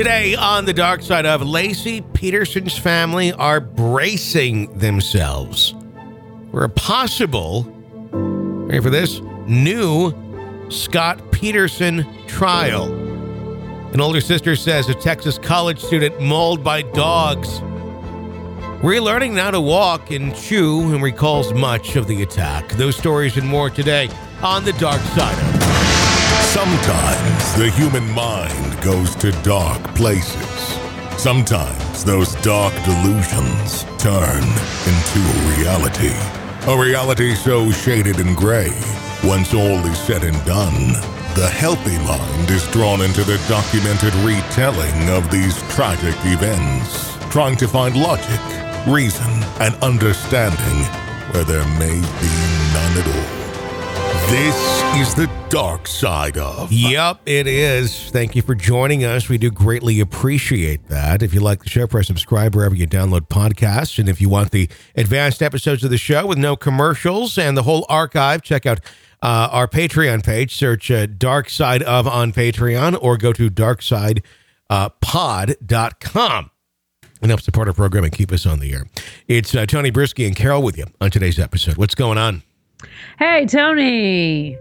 Today on the dark side of, Laci Peterson's family are bracing themselves for a possible, ready for this, new Scott Peterson trial. An older sister says a Texas college student mauled by dogs. Relearning now to walk and chew and recalls much of the attack. Those stories and more today on the dark side of. Sometimes the human mind goes to dark places. Sometimes those dark delusions turn into a reality so shaded and gray. Once all is said and done, the healthy mind is drawn into the documented retelling of these tragic events, trying to find logic, reason, and understanding where there may be none at all. This is the dark side of. Yep, it is. Thank you for joining us. We do greatly appreciate that. If you like the show, press subscribe wherever you download podcasts. And if you want the advanced episodes of the show with no commercials and the whole archive, check out our Patreon page. Search Dark Side of on Patreon or go to darksidepod.com. And help support our program and keep us on the air. It's Tony Brisky and Carol with you on today's episode. What's going on? Hey, Tony.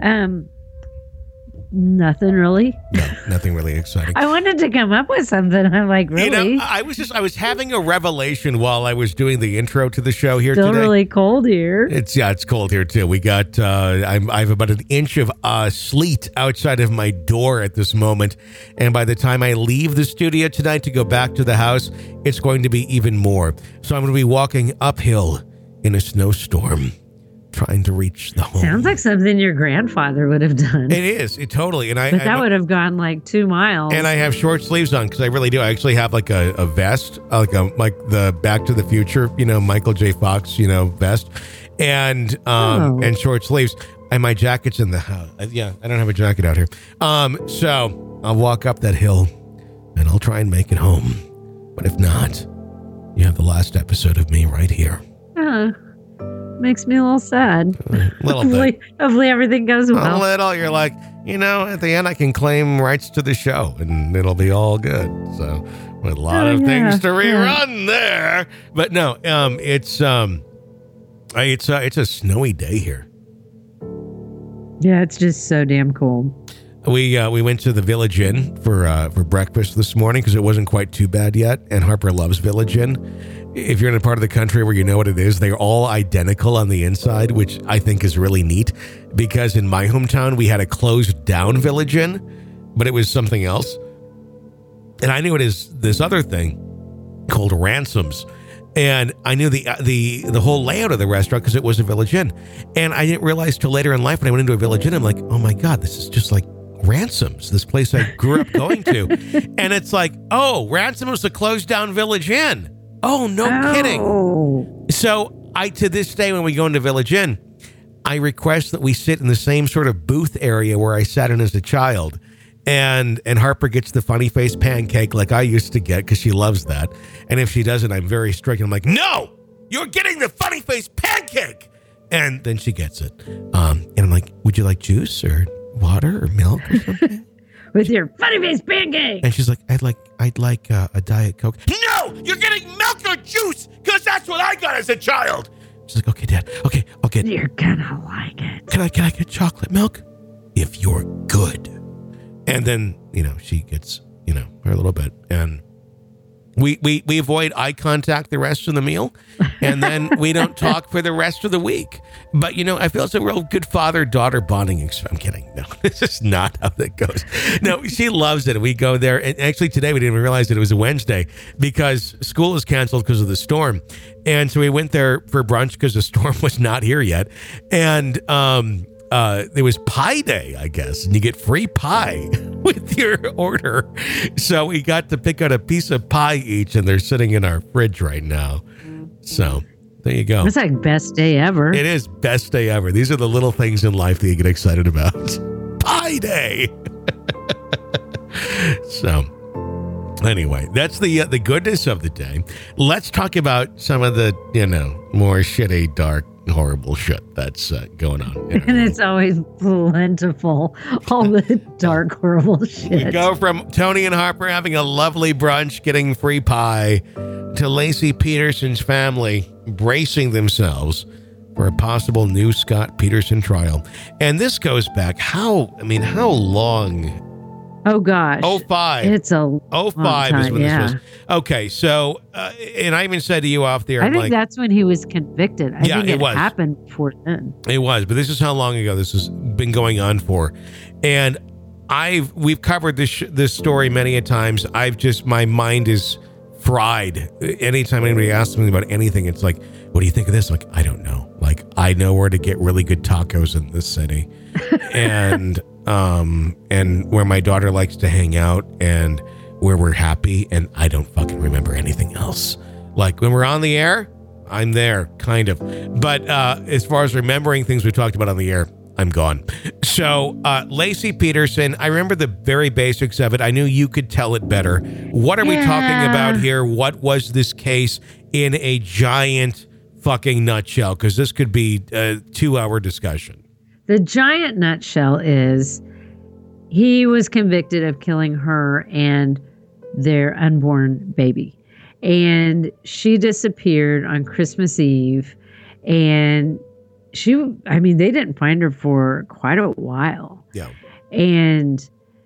Nothing really. No, nothing really exciting. I wanted to come up with something. I'm like, really? You know, I was having a revelation while I was doing the intro to the show here Still today. really cold here. It's cold here too. We got I have about an inch of sleet outside of my door at this moment, and by the time I leave the studio tonight to go back to the house, it's going to be even more. So I'm going to be walking uphill in a snowstorm, trying to reach the home. Sounds like something your grandfather would have done. It is. It totally. And but that would have gone like 2 miles. And I have short sleeves on because I really do. I actually have like a vest, like the Back to the Future, Michael J. Fox, vest, and short sleeves. And my jacket's in the house. Yeah, I don't have a jacket out here. So I'll walk up that hill, and I'll try and make it home. But if not, you have the last episode of me right here. Makes me a little sad. A little bit. Hopefully everything goes well. A little. You're like, at the end I can claim rights to the show and it'll be all good. So with a lot of things to rerun there. But no, it's a snowy day here. Yeah, it's just so damn cold. We went to the Village Inn for breakfast this morning because it wasn't quite too bad yet, and Harper loves Village Inn. If you're in a part of the country where you know what it is, they're all identical on the inside, which I think is really neat because in my hometown, we had a closed down Village Inn, but it was something else. And I knew it is this other thing called Ransoms. And I knew the whole layout of the restaurant because it was a Village Inn. And I didn't realize till later in life when I went into a Village Inn, I'm like, oh my God, this is just like Ransoms, this place I grew up going to. And it's like, oh, Ransom was a closed down Village Inn. Oh, no kidding. So to this day, when we go into Village Inn, I request that we sit in the same sort of booth area where I sat in as a child. And Harper gets the funny face pancake like I used to get because she loves that. And if she doesn't, I'm very strict. And I'm like, no, you're getting the funny face pancake. And then she gets it. And I'm like, would you like juice or water or milk or something? With your funny face pancake. And she's like, I'd like a Diet Coke. No, you're getting milk or juice because that's what I got as a child. She's like, okay, Dad. Okay, I'll get it. You're gonna like it. Can I get chocolate milk? If you're good. And then, she gets, her little bit. And we avoid eye contact the rest of the meal. And then we don't talk for the rest of the week. But, I feel it's a real good father-daughter bonding experience. I'm kidding. No, this is not how that goes. No, she loves it. We go there. And actually today we didn't even realize that it was a Wednesday because school is canceled because of the storm. And so we went there for brunch because the storm was not here yet. And it was pie day, I guess, and you get free pie with your order. So we got to pick out a piece of pie each, and they're sitting in our fridge right now. So there you go. It's like best day ever. It is best day ever. These are the little things in life that you get excited about. Pie day. So anyway, that's the goodness of the day. Let's talk about some of the, more shitty, dark horrible shit that's going on. And it's always plentiful. All the dark, horrible shit. We go from Tony and Harper having a lovely brunch, getting free pie, to Laci Peterson's family bracing themselves for a possible new Scott Peterson trial. And this goes back, how long? Oh, gosh. 05. It's a 05 is when this was. Okay, so, and I even said to you off there, I think that's when he was convicted. I think it happened before then. It was, but this is how long ago this has been going on for. And we've covered this story many a times. My mind is fried. Anytime anybody asks me about anything, it's like, what do you think of this? I'm like, I don't know. Like, I know where to get really good tacos in this city. and where my daughter likes to hang out and where we're happy, and I don't fucking remember anything else. Like, when we're on the air, I'm there, kind of. But as far as remembering things we talked about on the air, I'm gone. So Laci Peterson, I remember the very basics of it. I knew you could tell it better. What are we talking about here? What was this case in a giant fucking nutshell? Because this could be a 2-hour discussion. The giant nutshell is he was convicted of killing her and their unborn baby. And she disappeared on Christmas Eve. And they didn't find her for quite a while. Yeah. And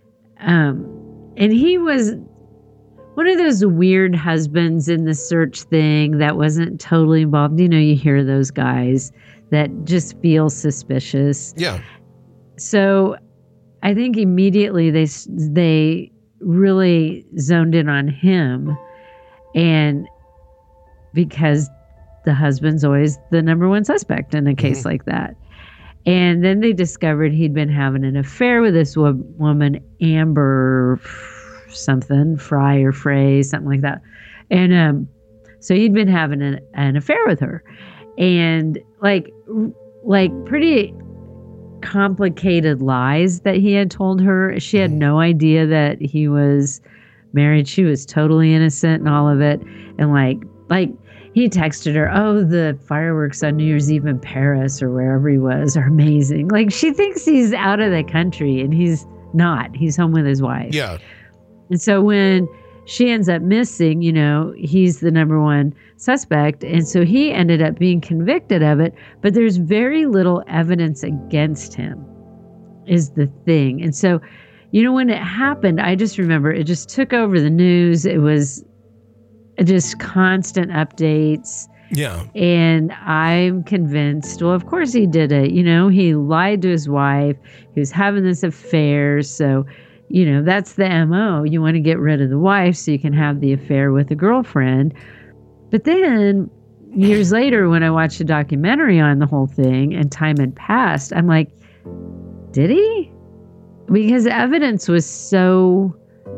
he was one of those weird husbands in the search thing that wasn't totally involved. You know, you hear those guys that just feel suspicious. Yeah. So I think immediately they really zoned in on him, and because the husband's always the number one suspect in a case like that. And then they discovered he'd been having an affair with this woman, Amber something, Frey, something like that. And so he'd been having an affair with her. And like pretty complicated lies that he had told her. She had no idea that he was married. She was totally innocent and all of it. And like he texted her, oh, the fireworks on New Year's Eve in Paris or wherever he was are amazing. Like, she thinks he's out of the country, and he's not. He's home with his wife. Yeah. And so when she ends up missing, you know, he's the number one suspect. And so he ended up being convicted of it. But there's very little evidence against him is the thing. And so, you know, when it happened, I just remember it just took over the news. It was just constant updates. Yeah. And I'm convinced, well, of course he did it. You know, he lied to his wife. He was having this affair. So, you know, that's the MO. You want to get rid of the wife so you can have the affair with a girlfriend. But then years later, when I watched a documentary on the whole thing and time had passed, I'm like, did he? Because the evidence was so,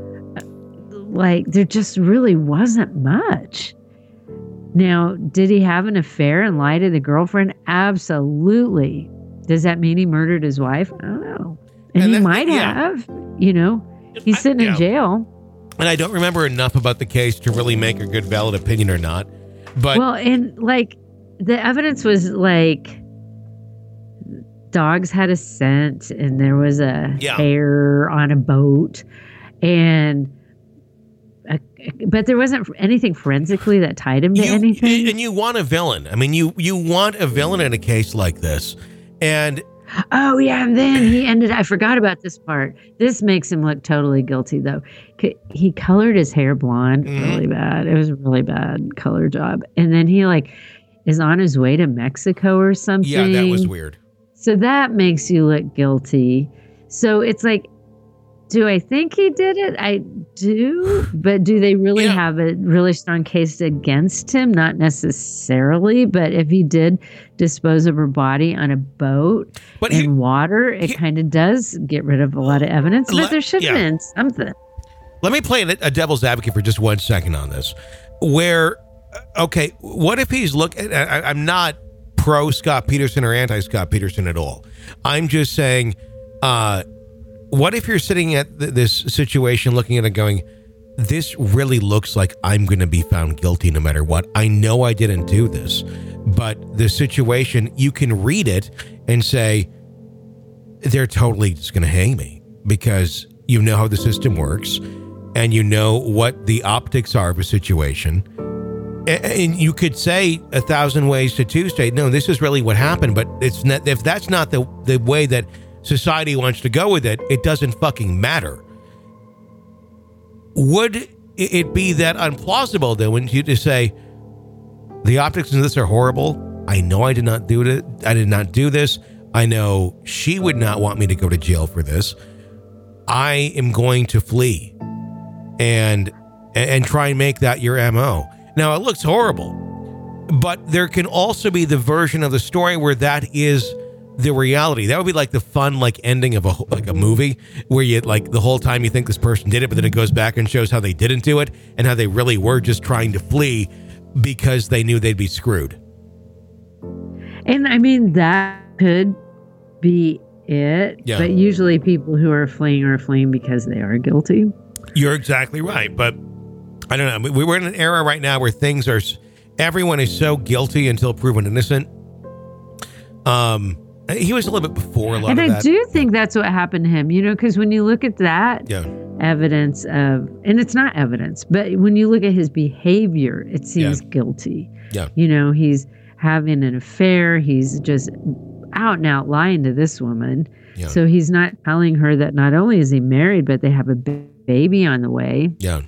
like, there just really wasn't much. Now, did he have an affair and lie to the girlfriend? Absolutely. Does that mean he murdered his wife? I don't know. And he might have, you know, he's sitting in jail. And I don't remember enough about the case to really make a good valid opinion or not. But well, and like the evidence was like dogs had a scent and there was a hair on a boat, and but there wasn't anything forensically that tied him to anything. And you want a villain. I mean, you want a villain in a case like this. And oh yeah, and then I forgot about this part. This makes him look totally guilty though. He colored his hair blonde really bad. It was a really bad color job. And then he like is on his way to Mexico or something. Yeah, that was weird. So that makes you look guilty. So it's like, do I think he did it? I do. But do they really have a really strong case against him? Not necessarily. But if he did dispose of her body on a boat in water, it kind of does get rid of a lot of evidence. But there should have been something. Let me play a devil's advocate for just 1 second on this. Where, okay, what if he's I'm not pro Scott Peterson or anti Scott Peterson at all. I'm just saying, what if you're sitting at this situation looking at it going, this really looks like I'm going to be found guilty no matter what. I know I didn't do this, But the situation, you can read it and say, they're totally just going to hang me, because you know how the system works and you know what the optics are of a situation. And you could say 1,000 ways to Tuesday, no, this is really what happened, but it's not, if that's not the way that society wants to go with it, it doesn't fucking matter. Would it be that unplausible, though, when you just say, the optics of this are horrible. I know I did not do it. I did not do this. I know she would not want me to go to jail for this. I am going to flee and try and make that your MO. Now, it looks horrible, but there can also be the version of the story where that is the reality. That would be like the fun, like, ending of a movie where you, like, the whole time you think this person did it, but then it goes back and shows how they didn't do it and how they really were just trying to flee because they knew they'd be screwed. And I mean, that could be it. Yeah. But usually people who are fleeing because they are guilty. You're exactly right. But I don't know. We're in an era right now where things are, everyone is so guilty until proven innocent. He was a little bit before a lot of that. And I do think that's what happened to him, because when you look at that evidence of, and it's not evidence, but when you look at his behavior, it seems guilty. Yeah. He's having an affair. He's just out and out lying to this woman. Yeah. So he's not telling her that not only is he married, but they have a baby on the way. Yeah.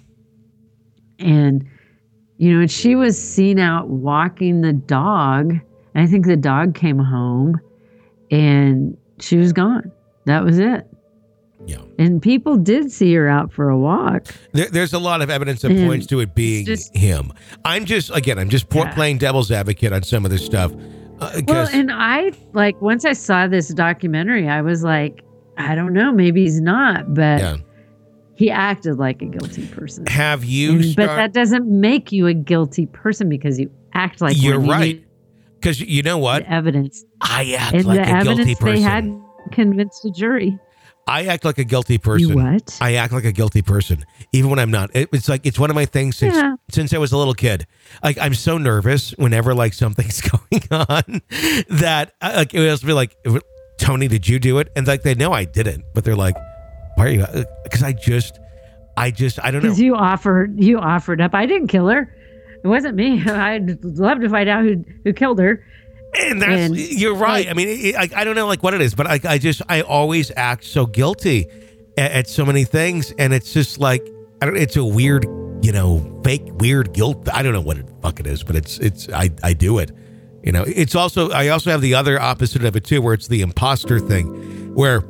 And, and she was seen out walking the dog. And I think the dog came home and she was gone. That was it. Yeah. And people did see her out for a walk. There's a lot of evidence that points to it being him. I'm just playing devil's advocate on some of this stuff. Well, and I, once I saw this documentary, I was like, I don't know, maybe he's not, but he acted like a guilty person. Have you? But that doesn't make you a guilty person because you act like you're right. Because you know what? The evidence. I act like a guilty person. They had convinced a jury. I act like a guilty person. You what? I act like a guilty person, even when I'm not. It's one of my things since I was a little kid. Like, I'm so nervous whenever something's going on that it will be like, Tony, did you do it? And they know I didn't, but they're like, why are you? Because I don't know. Because you offered up. I didn't kill her. It wasn't me. I'd love to find out who killed her. And you're right. I mean, I don't know what it is, but I always act so guilty at so many things. And it's just it's a weird, fake weird guilt. I don't know what the fuck it is, but I do it. It's also, I also have the other opposite of it too, where it's the imposter thing, where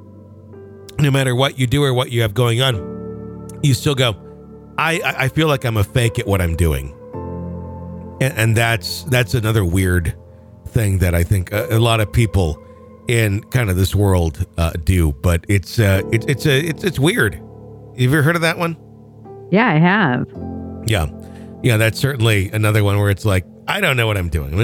no matter what you do or what you have going on, you still go, I feel like I'm a fake at what I'm doing. And that's another weird thing that I think a lot of people in kind of this world do, but it's weird. Have you ever heard of that one? Yeah, I have. Yeah, that's certainly another one where it's like, I don't know what I'm doing.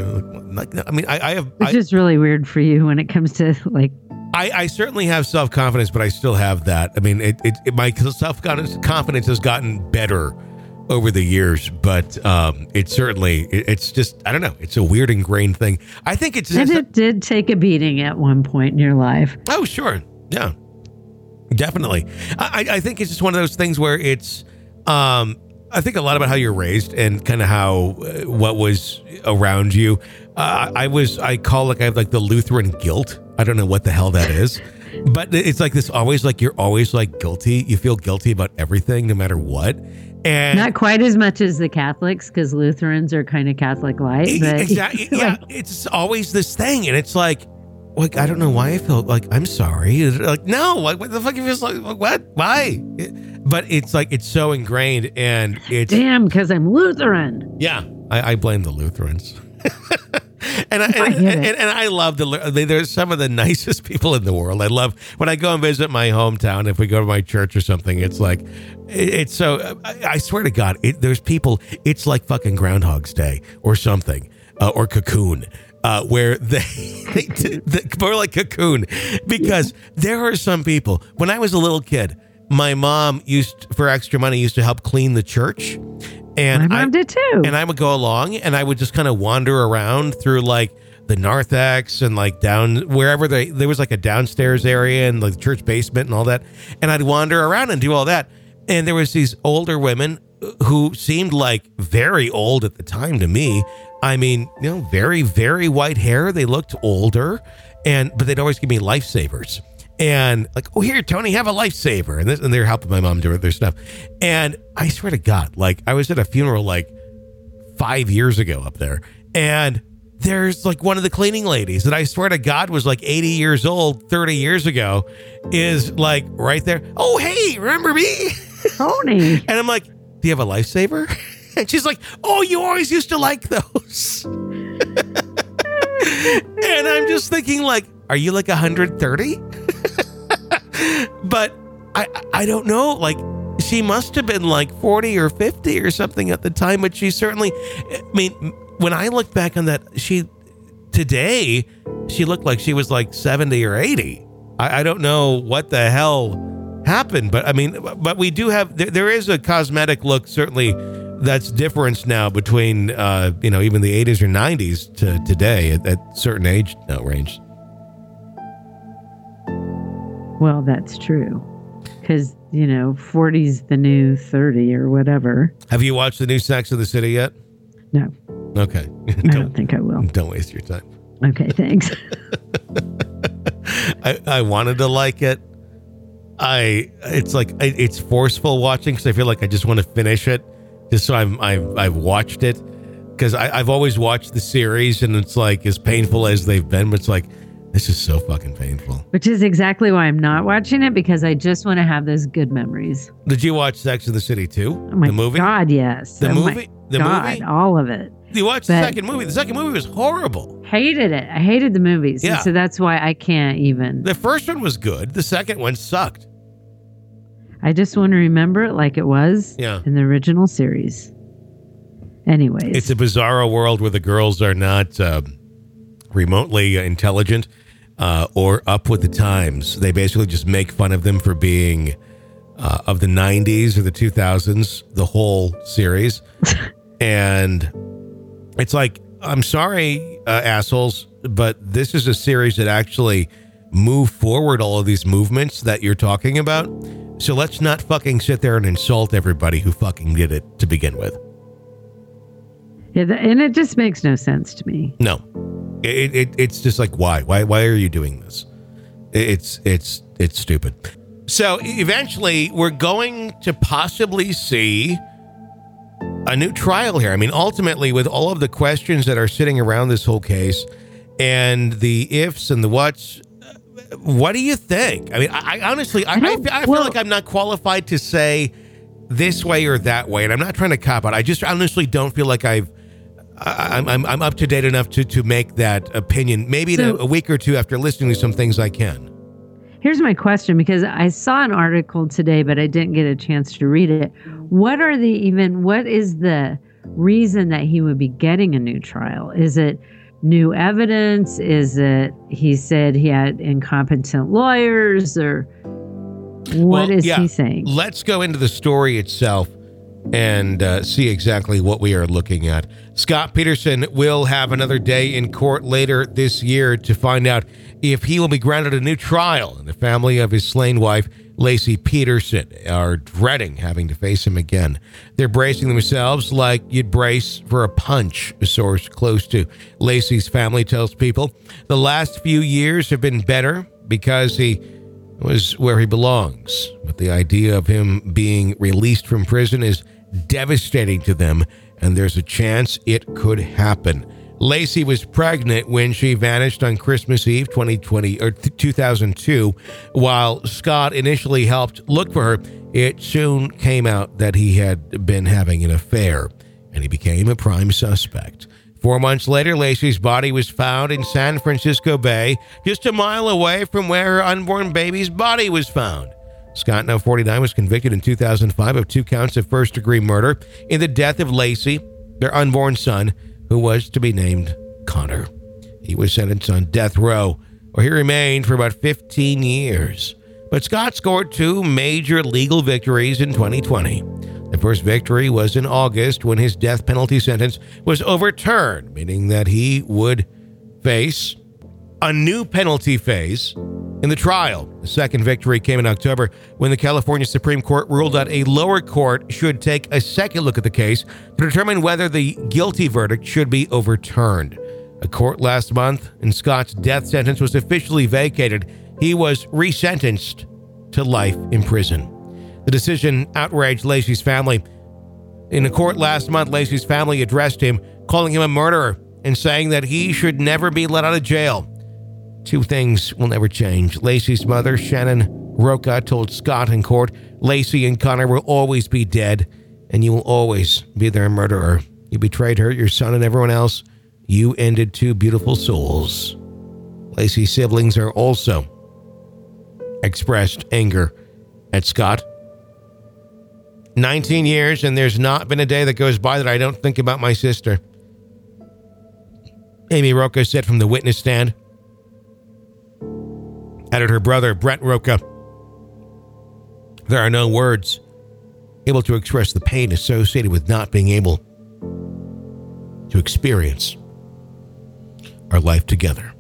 I have. It's just really weird for you when it comes to I certainly have self-confidence, but I still have that. I mean, my self-confidence has gotten better over the years, but it's just, I don't know. It's a weird ingrained thing. I think it did take a beating at one point in your life. Oh, sure. Yeah, definitely. I think it's just one of those things where it's, I think a lot about how you're raised and kind of how, what was around you. I have the Lutheran guilt. I don't know what the hell that is, but it's this always you're always guilty. You feel guilty about everything, no matter what. And not quite as much as the Catholics, because Lutherans are kind of Catholic light. But exactly. Yeah, it's always this thing, and it's I don't know why I feel I'm sorry. No, what the fuck? You feel what? Why? But it's it's so ingrained, and it's damn, because I'm Lutheran. Yeah, I blame the Lutherans. And I love they're some of the nicest people in the world. I love when I go and visit my hometown. If we go to my church or something, it's it's so. I swear to God, there's people. It's like fucking Groundhog's Day or something, or Cocoon, where they more like Cocoon, because there are some people. When I was a little kid, my mom for extra money used to help clean the church. And My mom did too. And I would go along and I would just kind of wander around through like the narthex and like down wherever there was like a downstairs area and like the church basement and all that. And I'd wander around and do all that. And there was these older women who seemed like very old at the time to me. I mean, very, very white hair. They looked older, but they'd always give me lifesavers. And like, oh, here, Tony, have a lifesaver. And they're helping my mom do their stuff. And I swear to God, like I was at a funeral like 5 years ago up there. And there's like one of the cleaning ladies that I swear to God was like 80 years old 30 years ago is like right there. Oh, hey, remember me? Tony. And I'm like, do you have a lifesaver? And she's like, oh, you always used to like those. And I'm just thinking like, are you like 130? But I don't know. Like she must have been like 40 or 50 or something at the time. But she certainly, I mean, when I look back on that, today, she looked like she was like 70 or 80. I don't know what the hell happened. But I mean, but we do have, there is a cosmetic look certainly that's difference now between, even the 80s or 90s to today at certain age range. Well, that's true. Because, 40's the new 30 or whatever. Have you watched the new Sex of the City yet? No. Okay. I don't think I will. Don't waste your time. Okay, thanks. I wanted to like it. It's forceful watching because I feel like I just want to finish it. Just so I've watched it. Because I've always watched the series and it's like as painful as they've been, but it's like, this is so fucking painful. Which is exactly why I'm not watching it, because I just want to have those good memories. Did you watch Sex and the City too? Oh my the movie? God, yes. The movie? The movie? All of it. You watched the second movie. The second movie was horrible. Hated it. I hated the movies. Yeah. And so that's why I can't even. The first one was good. The second one sucked. I just want to remember it like it was in the original series. Anyways. It's a bizarro world where the girls are not remotely intelligent or up with the times. They basically just make fun of them for being of the 90s or the 2000s, the whole series. And it's like, I'm sorry, assholes, but this is a series that actually moved forward all of these movements that you're talking about. So let's not fucking sit there and insult everybody who fucking did it to begin with. Yeah, and it just makes no sense to me. No. It's just like, why are you doing this? It's stupid. So eventually we're going to possibly see a new trial here. I mean, ultimately with all of the questions that are sitting around this whole case and the ifs and the whats, what do you think? I mean, I honestly, I feel like I'm not qualified to say this way or that way. And I'm not trying to cop out. I just honestly don't feel like I'm up to date enough to make that opinion. Maybe in a week or two after listening to some things I can. Here's my question, because I saw an article today, but I didn't get a chance to read it. What is the reason that he would be getting a new trial? Is it new evidence? Is it, he said he had incompetent lawyers, or what is he saying? Let's go into the story itself and see exactly what we are looking at. Scott Peterson will have another day in court later this year to find out if he will be granted a new trial. And the family of his slain wife, Laci Peterson, are dreading having to face him again. They're bracing themselves like you'd brace for a punch, a source close to Laci's family tells People. The last few years have been better because he was where he belongs. But the idea of him being released from prison is devastating to them, and there's a chance it could happen. Laci was pregnant when she vanished on Christmas Eve 2002. While Scott initially helped look for her, it soon came out that he had been having an affair, and he became a prime suspect. 4 months later, Laci's body was found in San Francisco Bay, just a mile away from where her unborn baby's body was found. Scott, now 49, was convicted in 2005 of 2 counts of first-degree murder in the death of Laci, their unborn son, who was to be named Connor. He was sentenced on death row, where he remained for about 15 years. But Scott scored 2 major legal victories in 2020. The first victory was in August when his death penalty sentence was overturned, meaning that he would face a new penalty phase in the trial. The second victory came in October when the California Supreme Court ruled that a lower court should take a second look at the case to determine whether the guilty verdict should be overturned. A court last month, and Scott's death sentence was officially vacated. He was resentenced to life in prison. The decision outraged Laci's family. In a court last month, Laci's family addressed him, calling him a murderer and saying that he should never be let out of jail. Two things will never change. Laci's mother, Shannon Roca, told Scott in court, Laci and Connor will always be dead, and you will always be their murderer. You betrayed her, your son, and everyone else. You ended two beautiful souls. Laci's siblings are also expressed anger at Scott. 19 years, and there's not been a day that goes by that I don't think about my sister. Amy Roca said from the witness stand. Added her brother, Brent Roca. There are no words able to express the pain associated with not being able to experience our life together.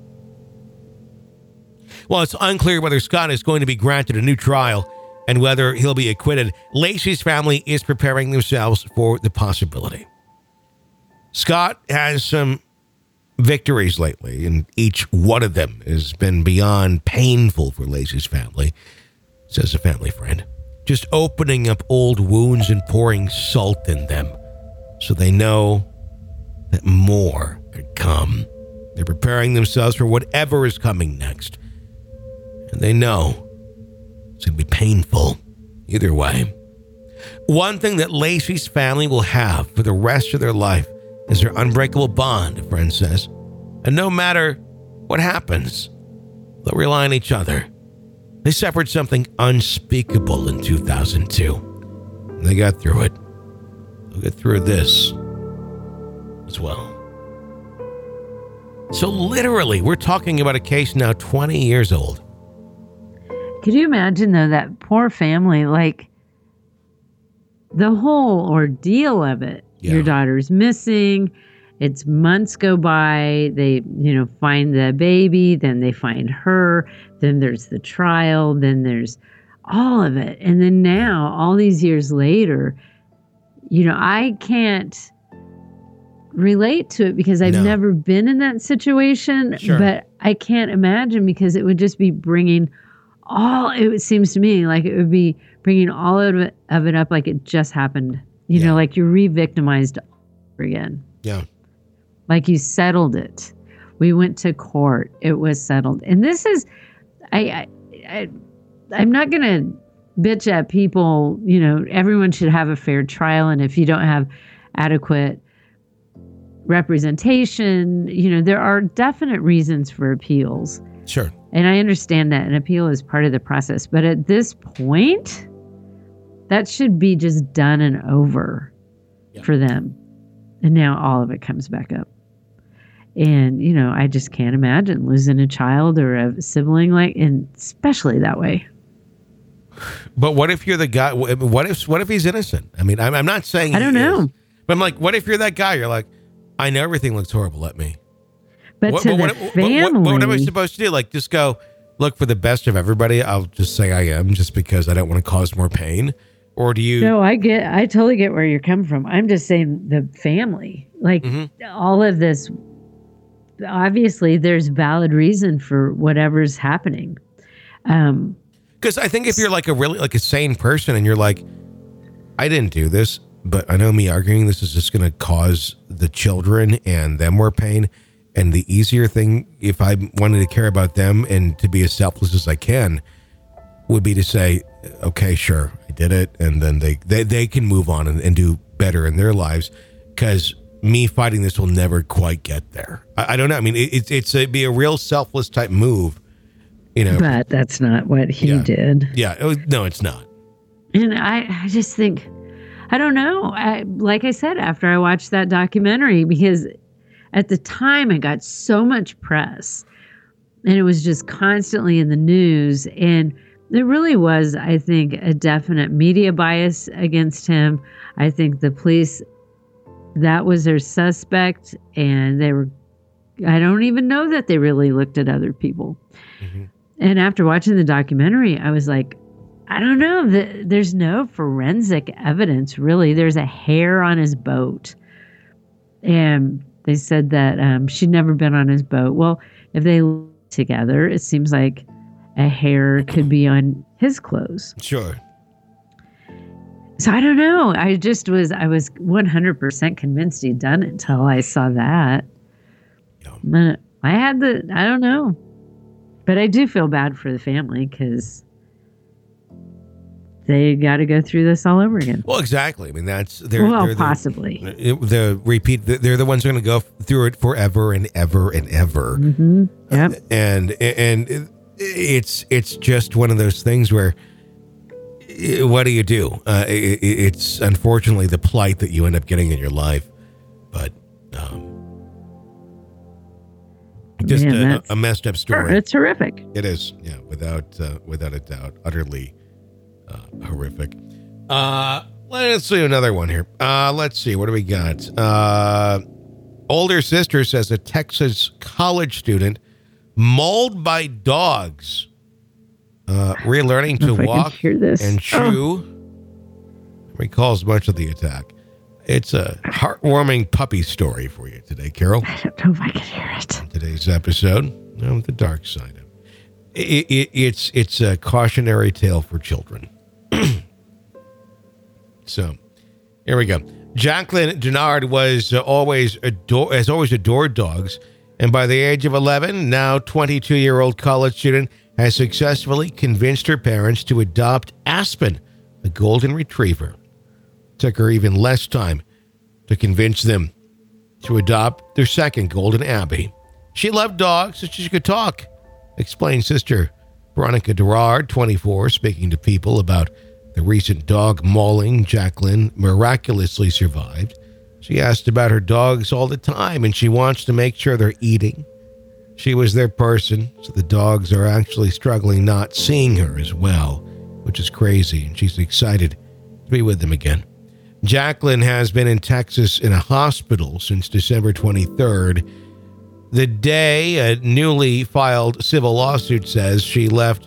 While it's unclear whether Scott is going to be granted a new trial and whether he'll be acquitted, Laci's family is preparing themselves for the possibility. Scott has some victories lately, and each one of them has been beyond painful for Laci's family, says a family friend. Just opening up old wounds and pouring salt in them so they know that more could come. They're preparing themselves for whatever is coming next. And they know it's going to be painful either way. One thing that Laci's family will have for the rest of their life is their unbreakable bond, a friend says. And no matter what happens, they'll rely on each other. They suffered something unspeakable in 2002. And they got through it. They'll get through this as well. So literally, we're talking about a case now 20 years old. Could you imagine, though, that poor family, like the whole ordeal of it? Yeah. Your daughter's missing. It's months go by. They, find the baby. Then they find her. Then there's the trial. Then there's all of it. And then now, all these years later, I can't relate to it because I've never been in that situation. Sure. But I can't imagine because it would just be bringing it seems to me like it would be bringing all of it up like it just happened. Like you're re-victimized again. Yeah. Like you settled it. We went to court. It was settled. And this is, I'm not going to bitch at people. Everyone should have a fair trial. And if you don't have adequate representation, there are definite reasons for appeals. Sure. And I understand that an appeal is part of the process. But at this point, that should be just done and over for them. And now all of it comes back up. And, I just can't imagine losing a child or a sibling, and especially that way. But what if you're the guy? What if he's innocent? I mean, I'm not saying I don't know. But I'm like, what if you're that guy? You're like, I know everything looks horrible. Let me. But to the family, what am I supposed to do? Like, just go look for the best of everybody? I'll just say I am, just because I don't want to cause more pain. Or do you? No, I totally get where you're coming from. I'm just saying the family, all of this. Obviously, there's valid reason for whatever's happening. Because I think if you're like a sane person and you're like, I didn't do this, but I know me arguing this is just going to cause the children and them more pain. And the easier thing, if I wanted to care about them and to be as selfless as I can, would be to say, okay, sure, I did it. And then they can move on and do better in their lives, because me fighting this will never quite get there. I don't know. I mean, it'd be a real selfless type move, But that's not what he did. Yeah. No, it's not. And I just think, I don't know. Like I said, after I watched that documentary, because at the time I got so much press and it was just constantly in the news. And There really was, I think, a definite media bias against him. I think the police, that was their suspect, and I don't even know that they really looked at other people. Mm-hmm. And after watching the documentary, I was like, I don't know. There's no forensic evidence, really. There's a hair on his boat. And they said that she'd never been on his boat. Well, if they lived together, it seems like a hair could be on his clothes. Sure. So I don't know. I was 100% convinced he'd done it until I saw that. Yeah. I don't know. But I do feel bad for the family because they got to go through this all over again. Well, exactly. I mean, possibly. They're the ones who are going to go through it forever and ever and ever. Mm-hmm. Yep. And it's just one of those things where, what do you do? It's unfortunately the plight that you end up getting in your life, but just a messed up story. It's horrific. It is, yeah, without a doubt, utterly horrific. Let's see another one here. Let's see, what do we got? Older sister says a Texas college student mauled by dogs, relearning to walk and chew. Recalls much of the attack. It's a heartwarming puppy story for you today, Carol. I don't know if I can hear it. In today's episode of The Dark Side of It. It's a cautionary tale for children. So, here we go. Jacqueline Denard has always adored dogs, and by the age of 11, now 22-year-old college student has successfully convinced her parents to adopt Aspen, a golden retriever. Took her even less time to convince them to adopt their second golden Abby. She loved dogs so she could talk, explained sister Veronica Derard, 24, speaking to People about the recent dog mauling Jacqueline miraculously survived. She asked about her dogs all the time, and she wants to make sure they're eating. She was their person, so the dogs are actually struggling not seeing her as well, which is crazy, and she's excited to be with them again. Jacqueline has been in Texas in a hospital since December 23rd. The day a newly filed civil lawsuit says she left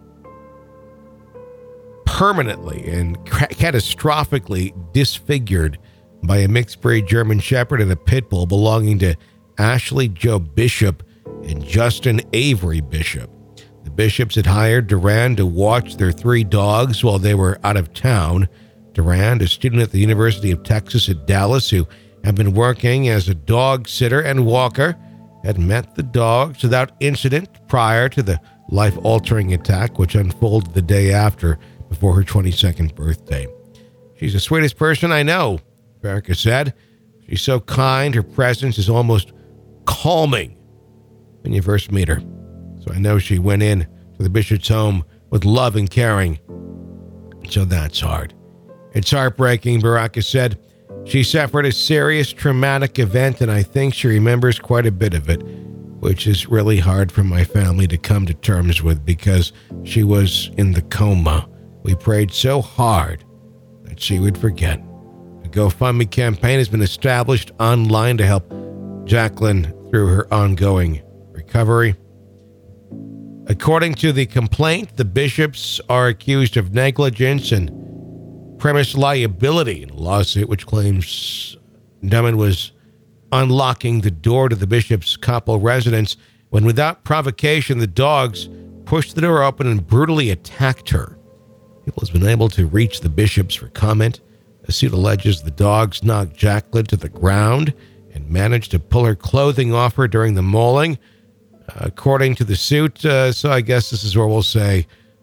permanently and catastrophically disfigured by a mixed-breed German Shepherd and a pit bull belonging to Ashley Joe Bishop and Justin Avery Bishop. The Bishops had hired Durand to watch their 3 dogs while they were out of town. Durand, a student at the University of Texas at Dallas who had been working as a dog sitter and walker, had met the dogs without incident prior to the life-altering attack, which unfolded the day after, before her 22nd birthday. She's the sweetest person I know, Veronica said. She's so kind, her presence is almost calming when you first meet her. So I know she went in to the Bishop's home with love and caring. So that's hard. It's heartbreaking, Baraka said. She suffered a serious traumatic event, and I think she remembers quite a bit of it, which is really hard for my family to come to terms with because she was in the coma. We prayed so hard that she would forget. A GoFundMe campaign has been established online to help Jacqueline through her ongoing recovery. According to the complaint, the Bishops are accused of negligence and premise liability in a lawsuit which claims Dummon was unlocking the door to the Bishop's couple residence when, without provocation, the dogs pushed the door open and brutally attacked her. People has been able to reach the Bishops for comment. The suit alleges the dogs knocked Jacqueline to the ground and managed to pull her clothing off her during the mauling. According to the suit, so I guess this is where we'll say,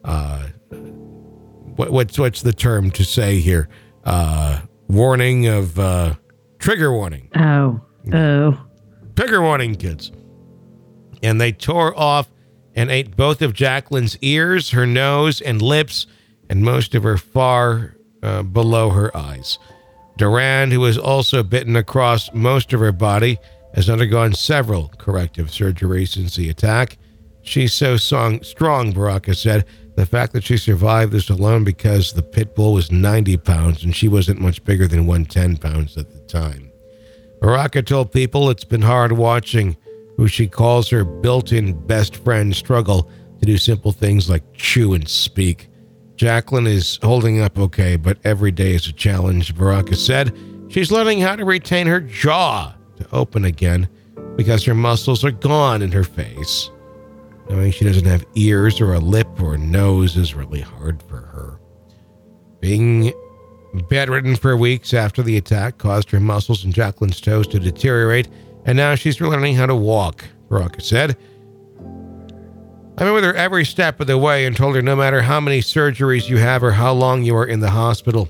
what's the term to say here? Warning of, trigger warning. Oh. Trigger warning, kids. And they tore off and ate both of Jacqueline's ears, her nose, and lips, and most of her far below her eyes. Durand, who was also bitten across most of her body, has undergone several corrective surgeries since the attack. She's so strong, Baraka said. The fact that she survived is alone because the pit bull was 90 pounds and she wasn't much bigger than 110 pounds at the time. Baraka told People it's been hard watching who she calls her built-in best friend struggle to do simple things like chew and speak. Jacqueline is holding up okay, but every day is a challenge. Baraka said she's learning how to retain her jaw to open again because her muscles are gone in her face. Knowing she doesn't have ears or a lip or a nose is really hard for her. Being bedridden for weeks after the attack caused her muscles and Jacqueline's toes to deteriorate, and now she's learning how to walk, Baraka said. I've been with her every step of the way and told her no matter how many surgeries you have or how long you are in the hospital,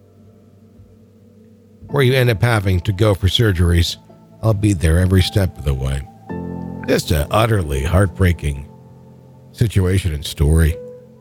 or you end up having to go for surgeries, I'll be there every step of the way. Just an utterly heartbreaking situation and story.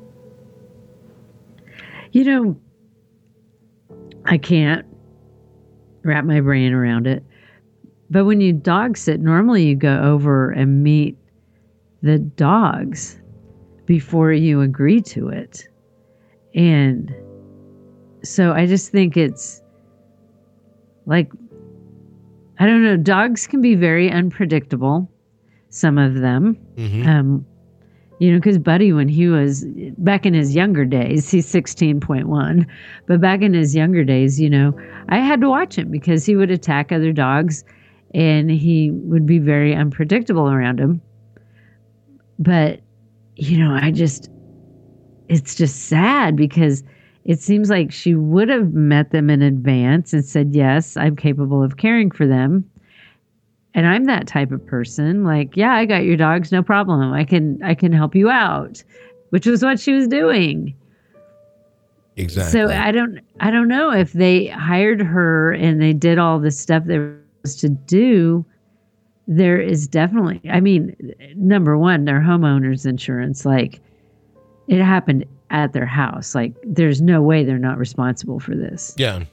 You know, I can't wrap my brain around it. But when you dog sit, normally you go over and meet the dogs before you agree to it. And so I just think it's like, I don't know, dogs can be very unpredictable. Some of them, you know, because Buddy, when he was back in his younger days, he's 16.1, but back in his younger days, you know, I had to watch him because he would attack other dogs and he would be very unpredictable around him. But, you know, it's just sad because it seems like she would have met them in advance and said, yes, I'm capable of caring for them. And I'm that type of person. Like, yeah, I got your dogs, no problem. I can help you out, which was what she was doing. Exactly. So I don't know if they hired her and they did all the stuff they were supposed to do. There is definitely, I mean, number one, their homeowners insurance, like it happened at their house. Like there's no way they're not responsible for this. Yeah.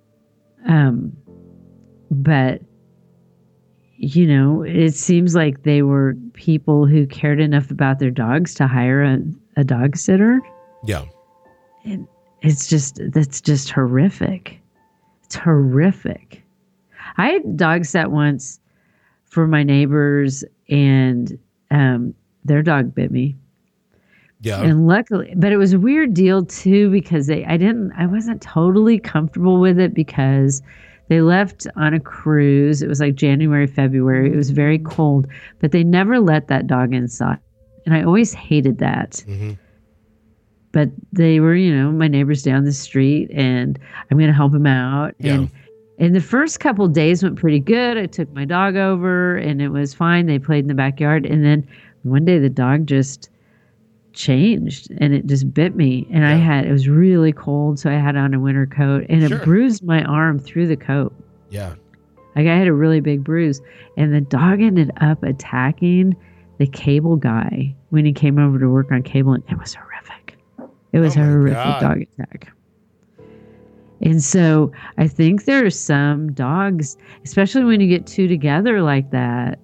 But you know, it seems like they were people who cared enough about their dogs to hire a dog sitter. Yeah. And that's just horrific. It's horrific. I had dog sat once for my neighbors and their dog bit me. Yeah. And luckily, but it was a weird deal too, because I wasn't totally comfortable with it because they left on a cruise. It was like January, February. It was very cold, but they never let that dog inside. And I always hated that. Mm-hmm. But they were, you know, my neighbors down the street and I'm going to help them out. Yeah. And the first couple of days went pretty good. I took my dog over and it was fine. They played in the backyard. And then one day the dog just changed and it just bit me. And it was really cold. So I had on a winter coat and it bruised my arm through the coat. Yeah. Like I had a really big bruise. And the dog ended up attacking the cable guy when he came over to work on cable. And it was horrific. It was a horrific dog attack. And so I think there are some dogs, especially when you get two together like that,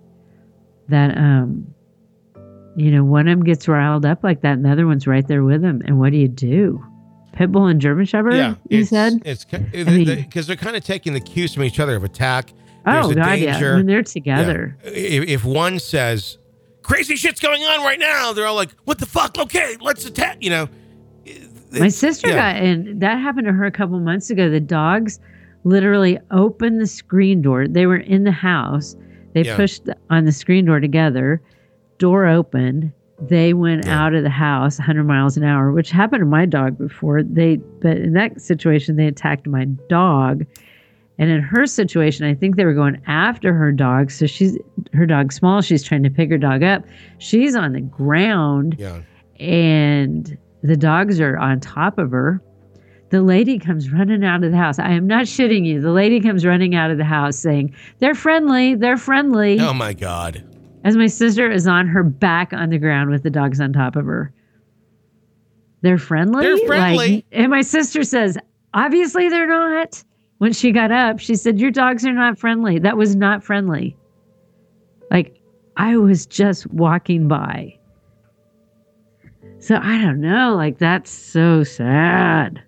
you know, one of them gets riled up like that and the other one's right there with him. And what do you do? Pitbull and German Shepherd, you said? It's because they're kind of taking the cues from each other of attack. There's oh, God, danger. Yeah. When they're together. Yeah. If one says, crazy shit's going on right now, they're all like, what the fuck? Okay, let's attack, you know. My sister and that happened to her a couple months ago. The dogs literally opened the screen door. They were in the house. They pushed on the screen door together. Door opened. They went out of the house 100 miles an hour, which happened to my dog before. But in that situation, they attacked my dog. And in her situation, I think they were going after her dog. So her dog's small. She's trying to pick her dog up. She's on the ground. Yeah. And the dogs are on top of her. The lady comes running out of the house. I am not shitting you. The lady comes running out of the house saying, they're friendly. They're friendly. Oh, my God. As my sister is on her back on the ground with the dogs on top of her. They're friendly? They're friendly. And my sister says, obviously they're not. When she got up, she said, your dogs are not friendly. That was not friendly. Like, I was just walking by. So I don't know. Like, that's so sad.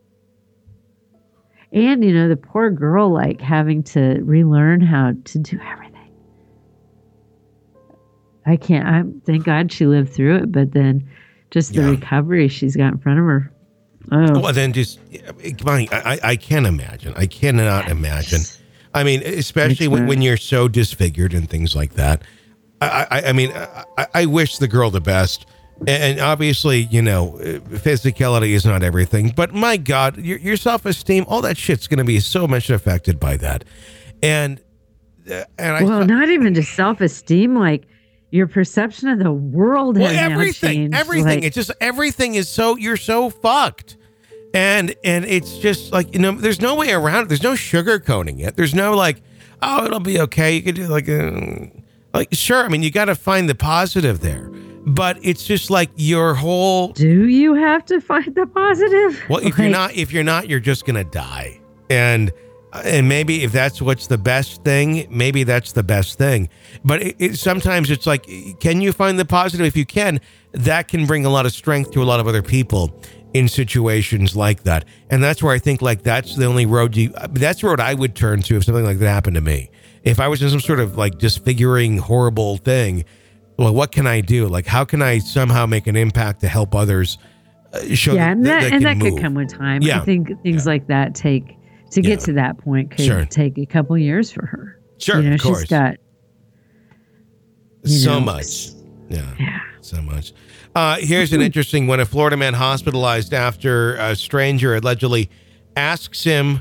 And, the poor girl, like, having to relearn how to do everything. Thank God she lived through it, but then just the recovery she's got in front of her. Oh. Well, then just, I can't imagine. I cannot imagine. I mean, especially when you're so disfigured and things like that. I wish the girl the best. And obviously, physicality is not everything, but my God, your self-esteem, all that shit's going to be so much affected by that. Not even just self-esteem, like your perception of the world has changed. Everything. It's just, everything is you're so fucked. And it's just like, there's no way around it. There's no sugarcoating it. There's no like, oh, it'll be okay. You could do sure. I mean, you got to find the positive there. But it's just like your whole. Do you have to find the positive? Well, if you're not, you're just gonna die. And maybe if that's what's the best thing, maybe that's the best thing. But sometimes it's like, can you find the positive? If you can, that can bring a lot of strength to a lot of other people in situations like that. And that's where I think like that's the only road that's the road I would turn to if something like that happened to me. If I was in some sort of like disfiguring, horrible thing. Well, what can I do? Like, how can I somehow make an impact to help others show and that could come with time. Yeah. I think things like that get to that point could take a couple years for her. Sure, of course. She's got so much. Yeah, so much. Here's an interesting one. A Florida man hospitalized after a stranger allegedly attacks him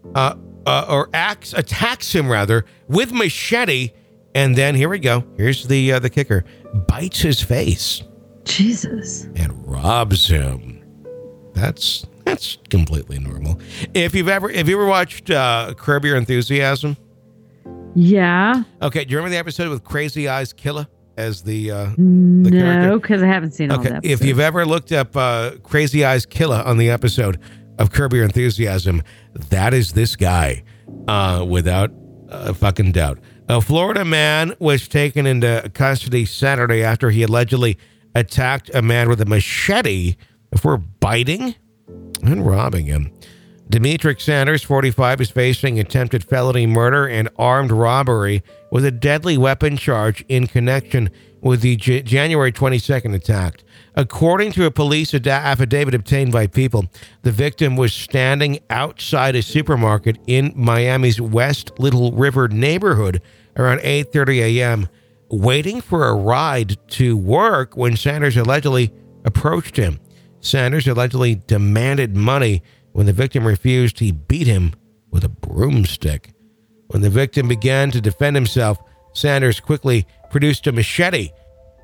with machete. And then here we go. Here's the kicker. Bites his face. Jesus. And robs him. That's completely normal. Have you ever watched Curb Your Enthusiasm? Yeah. Okay. Do you remember the episode with Crazy Eyes Killer as the character? No, because I haven't seen all the episodes. If you've ever looked up Crazy Eyes Killer on the episode of Curb Your Enthusiasm, that is this guy, without a fucking doubt. A Florida man was taken into custody Saturday after he allegedly attacked a man with a machete before biting and robbing him. Demetric Sanders, 45, is facing attempted felony murder and armed robbery with a deadly weapon charge in connection with the January 22nd attack. According to a police affidavit obtained by People, the victim was standing outside a supermarket in Miami's West Little River neighborhood around 8:30 a.m., waiting for a ride to work when Sanders allegedly approached him. Sanders allegedly demanded money. When the victim refused, he beat him with a broomstick. When the victim began to defend himself, Sanders quickly produced a machete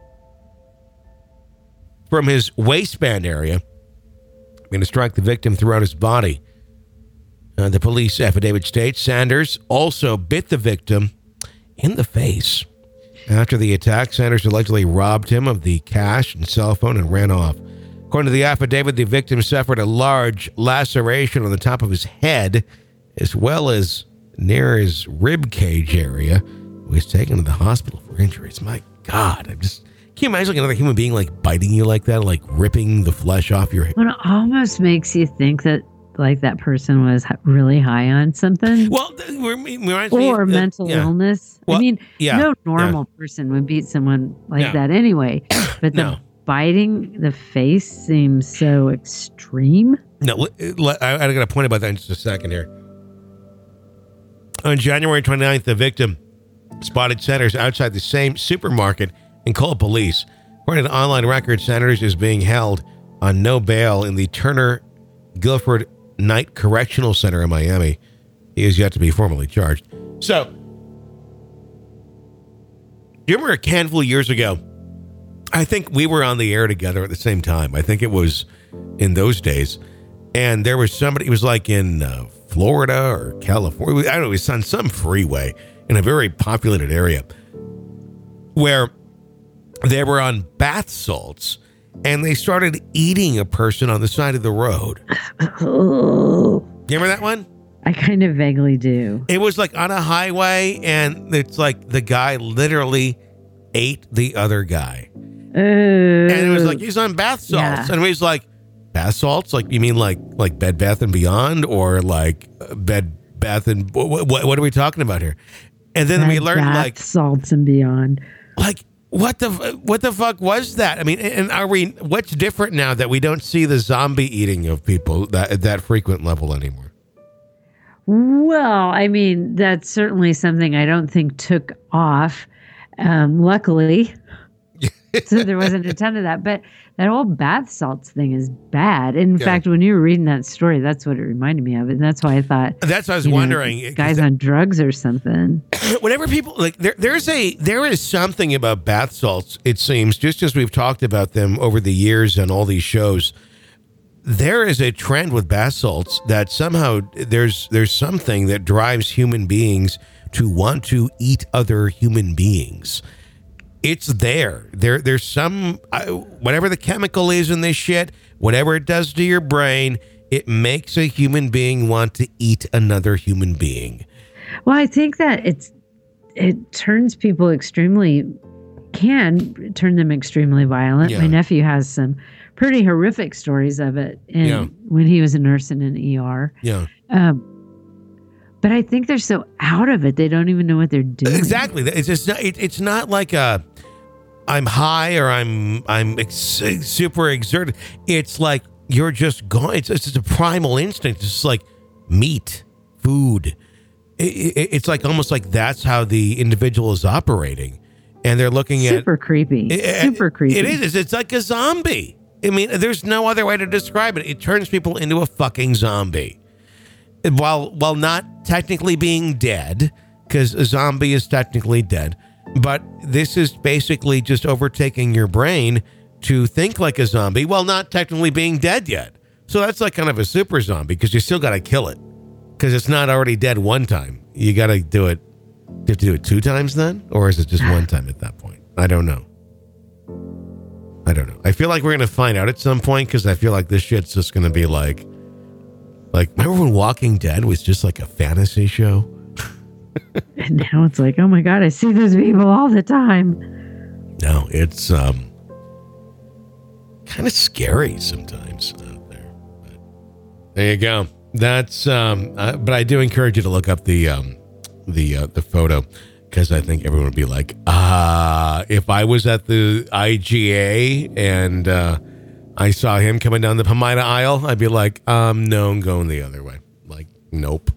from his waistband area, going to strike the victim throughout his body. The police affidavit states Sanders also bit the victim in the face. After the attack, Sanders allegedly robbed him of the cash and cell phone and ran off. According to the affidavit, the victim suffered a large laceration on the top of his head, as well as near his rib cage area. He was taken to the hospital for injuries. My God, can you imagine like another human being like biting you like that, like ripping the flesh off your head? Well, it almost makes you think that like that person was really high on something. Well, mental illness. Well, I mean, no normal person would beat someone like that anyway. But the biting the face seems so extreme. No, I got a point about that in just a second here. On January 29th, the victim spotted Sanders outside the same supermarket and called police. According to online records, Sanders is being held on no bail in the Turner Guilford Night Correctional Center in Miami. He is yet to be formally charged. So, do you remember a handful of years ago? I think we were on the air together at the same time. I think it was in those days. And there was somebody, it was like in Florida or California. I don't know, it was on some freeway in a very populated area where they were on bath salts and they started eating a person on the side of the road. You remember that one? I kind of vaguely do. It was like on a highway and it's like the guy literally ate the other guy. And it was like, he's on bath salts. Yeah. And he's like, bath salts? Like, you mean like Bed Bath and Beyond, or like Bed Bath and what are we talking about here? And then we learned like salts and beyond. Like, what the fuck was that? I mean, and what's different now that we don't see the zombie eating of people at that frequent level anymore? Well, I mean, that's certainly something I don't think took off. Luckily. So there wasn't a ton of that. But that whole bath salts thing is bad. In fact, when you were reading that story, that's what it reminded me of. And that's why I thought. That's what I was wondering. Guys on drugs or something. Whenever people like there is something about bath salts, it seems, just as we've talked about them over the years on all these shows. There is a trend with bath salts that somehow there's something that drives human beings to want to eat other human beings. It's there. There's some, whatever the chemical is in this shit, whatever it does to your brain, it makes a human being want to eat another human being. Well, I think that it turns people can turn them extremely violent. Yeah. My nephew has some pretty horrific stories of it when he was a nurse in an ER. Yeah. But I think they're so out of it, they don't even know what they're doing. Exactly. It's not like I'm high or I'm super exerted. It's like you're just gone. It's a primal instinct. It's like meat, food. It's like almost like that's how the individual is operating, and they're looking super creepy. Super creepy. It is. It's like a zombie. I mean, there's no other way to describe it. It turns people into a fucking zombie. While not technically being dead, because a zombie is technically dead, but this is basically just overtaking your brain to think like a zombie while not technically being dead yet. So that's like kind of a super zombie, because you still got to kill it, because it's not already dead one time. You got to do it. You have to do it 2 times then, or is it just 1 time at that point? I don't know. I feel like we're going to find out at some point, because I feel like this shit's just going to be like, remember when Walking Dead was just like a fantasy show? And now it's like, oh my God, I see those people all the time. No, it's kind of scary sometimes out there. But there you go. That's but I do encourage you to look up the photo, because I think everyone would be like, if I was at the IGA and I saw him coming down the Pomida aisle, I'd be like, no, I'm going the other way. Like, nope.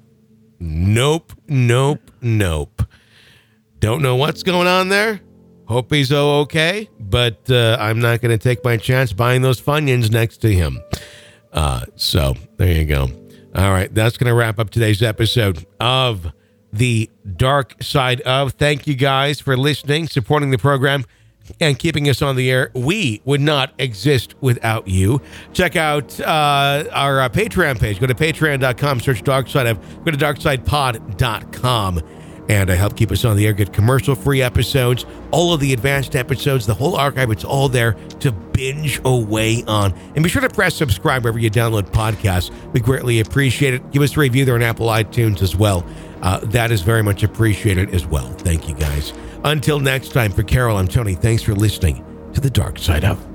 Don't know what's going on there. Hope he's okay, but I'm not going to take my chance buying those Funyuns next to him. So there you go. All right, that's going to wrap up today's episode of The Dark Side Of. Thank you guys for listening, supporting the program, and keeping us on the air. We would not exist without you. Check out our Patreon page. Go to patreon.com, search Dark Side Of. Go to darksidepod.com. And help keep us on the air. Get commercial-free episodes, all of the advanced episodes, the whole archive. It's all there to binge away on. And be sure to press subscribe wherever you download podcasts. We greatly appreciate it. Give us a review there on Apple iTunes as well. That is very much appreciated as well. Thank you, guys. Until next time, for Carol, I'm Tony. Thanks for listening to The Dark Side Of.